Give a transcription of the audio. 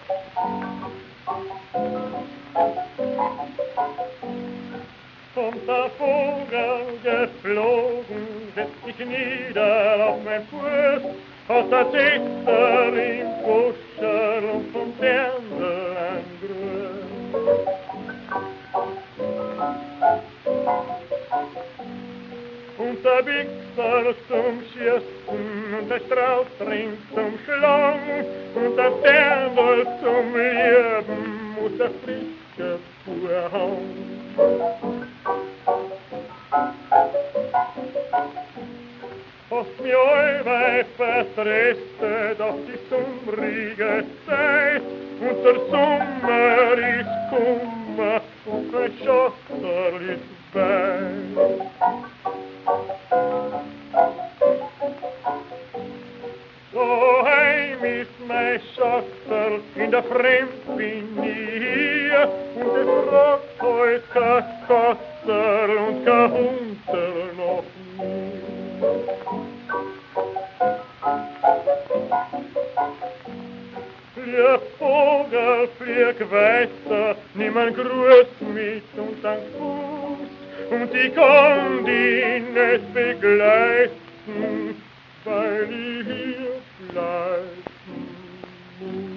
Kommt der Vogel geflogen, setzt sich nieder auf mein Fuß, aus der Zitter im Kuscher und vom Dirndl ein Gruß. Und der Wichser zum Schießen und der Strauß trinkt zum Schlagen und der Dirndl zum Leben muss der frische Fuhr hauen. Hast mir allweil vertröstet auf die summrige Zeit und der Sommer ist Kummer und kein Schachterl ist bei. Daheim ist mein Schachterl, in der Fremd bin ich hier und es fragt heut kein Kasserl und kein Hunterl nach mir. Der Vogel flieg weiter, nimm ein Gruß mit und ein Fuß und ich kann dich nicht begleiten, weil ich hier bleiben muss.